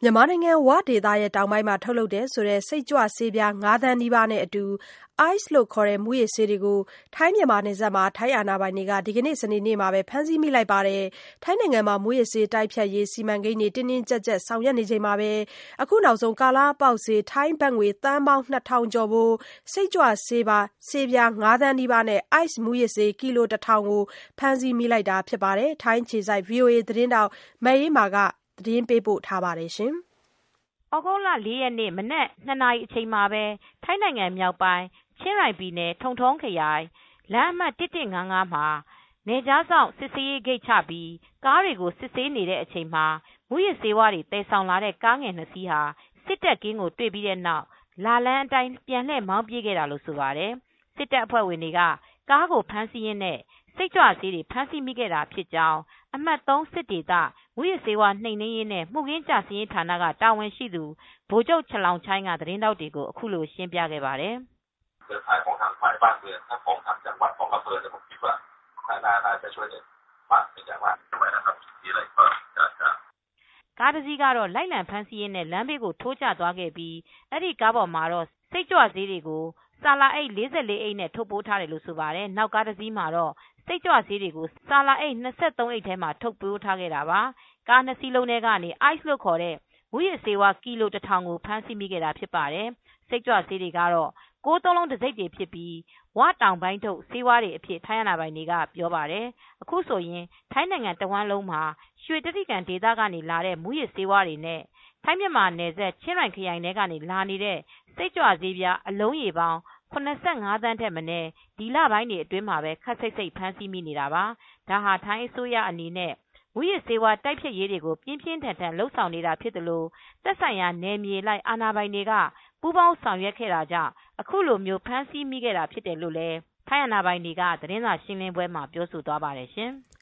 မြန်မာနိုင်ငံဝဒေသတောင်ပိုင်းမှာထုတ်လုပ်တဲ့စိတ်ကြွဆေးပြား5 သန်းနီးပါးနဲ့အတူ ICE လို့ခေါ်တဲ့မူးယစ်ဆေးတွေကို ထိုင်းမြန်မာနယ်စပ်မှာ ထိုင်းအာဏာပိုင်တွေက ဒီကနေ့ စနေနေ့မှာပဲ ဖမ်းဆီးမိလိုက်ပါတယ်။ ထိုင်းနိုင်ငံမှာ မူးယစ်ဆေးတိုက်ဖျက်ရေးစီမံကိန်းတွေ တင်းတင်းကြပ်ကြပ်ဆောင်ရွက်နေချိန်မှာပဲ အခုနောက်ဆုံး ကာလပေါက်ဈေး ထိုင်းဘတ်ငွေ သန်းပေါင်း 2000 ကျော်ဖိုး စိတ်ကြွဆေးပြား 5 သန်းနီးပါးနဲ့ ICE မူးယစ်ဆေး ကီလို 1000 ကို ဖမ်းဆီးမိလိုက်တာဖြစ်ပါတယ်။ ထိုင်းအခြေစိုက် VOA သတင်းထောက် မအေးအေးမာက သတင်းပေးပို့ထားပါတယ်။သြဂုတ်လ 4 ရက်နေ့ မနက် 2 နာရီအချိန်မှာပဲ ထိုင်းနိုင်ငံမြောက်ပိုင်း ချင်းရိုင်ပြည်နယ် ထုံထုံခရိုင် လမ်းအမှတ် 1155 မှာ နယ်ခြားစောင့်စစ်ဆေးရေးဂိတ်ချပြီး ကားတွေကို စစ်ဆေးနေတဲ့အချိန်မှာ မူးယစ်ဆေးတွေသယ်ဆောင်လာတဲ့ ကားငယ် 2 စီးဟာ စစ်တပ်ကင်းကိုတွေ့ပြီးတဲ့နောက် လာလမ်းအတိုင်း ပြန်လှည့်မောင်းပြေးခဲ့တာလို့ဆိုပါတယ်။ စစ်တပ်အဖွဲ့ဝင်တွေက ကားကိုဖမ်းဆီးရင်းနဲ့ စိတ်ကြွဆေးတွေ ဖမ်းဆီးမိခဲ့တာဖြစ်ကြောင်း အမှတ် 3 စစ်ဒေသမူးယစ်ဆေးဝါးနှိမ်နင်းရေးနဲ့ မှုခင်းကျဆင်းရေးဌာနက တာဝန်ရှိသူ ဗိုလ်ချုပ် Chaloemchai က သတင်းထောက်တွေကို အခုလိုရှင်းပြခဲ့ပါတယ်။ "ကားတစီးကတော့ လိုက်လံဖမ်းဆီးရင်းနဲ့ လမ်းဘေးကိုထိုးကျသွားခဲ့ပြီး အဲဒီကားပေါ်မှာတော့ စိတ်ကြွဆေးတွေကို ဆာလာအိတ် 44 အိတ်နဲ့ ထုပ်ပိုးထားတယ်လို့ဆိုပါတယ်။ နောက်ကားတစီးမှာတော့ စိတ်ကြွဆေးတွေကို ဆာလာအိတ် 23 အိတ်ထဲမှာ ထုပ်ပိုးထားခဲ့တာပါ။ ကား 2 စီးလုံးထဲကနေ ICE လို့ခေါ်တဲ့ မူးယစ်ဆေးကီလို 1000 ကို ဖမ်းဆီးမိခဲ့တာဖြစ်ပါတယ်။ စိတ်ကြွဆေးတွေကတော့ 999 တံဆိပ်တွေဖြစ်ပြီး ဝတောင်ပိုင်းထုတ်ဆေးတွေအဖြစ် ထိုင်းအာဏာပိုင်တွေကပြောပါတယ်။ အခုဆိုရင် ထိုင်းနိုင်ငံတဝှမ်းလုံးမှာ ရွှေတြိဂံဒေသကနေလာတဲ့ မူးယစ်ဆေးတွေနဲ့ ထိုင်းမြန်မာနယ်စပ် ချင်းရိုင်ခရိုင်ထဲကနေ လာနေတဲ့ စိတ်ကြွဆေးအလုံးရေပေါင်း ၇၅ သန်းထက်မနည်း ဒီလပိုင်းတွေအတွင်းမှာပဲ ခပ်စိတ်စိတ်ဖမ်းဆီးမိနေတာပါ။ ဒါဟာ ထိုင်းအစိုးရအနေနဲ့ မူးယစ်ဆေးဝါးတိုက်ဖျက်ရေးတွေကို ပြင်းပြင်းထန်ထန်လုပ်ဆောင်နေတာဖြစ်သလို သက်ဆိုင်ရာနယ်မြေအလိုက်အာဏာပိုင်တွေက ပူးပေါင်းဆောင်ရွက်ခဲ့တာကြောင့် အခုလိုဖမ်းဆီးမိခဲ့တာဖြစ်တယ်လို့ ထိုင်းအာဏာပိုင်တွေက သတင်းစာရှင်းလင်းပွဲမှာပြောဆိုသွားပါတယ်ရှင်။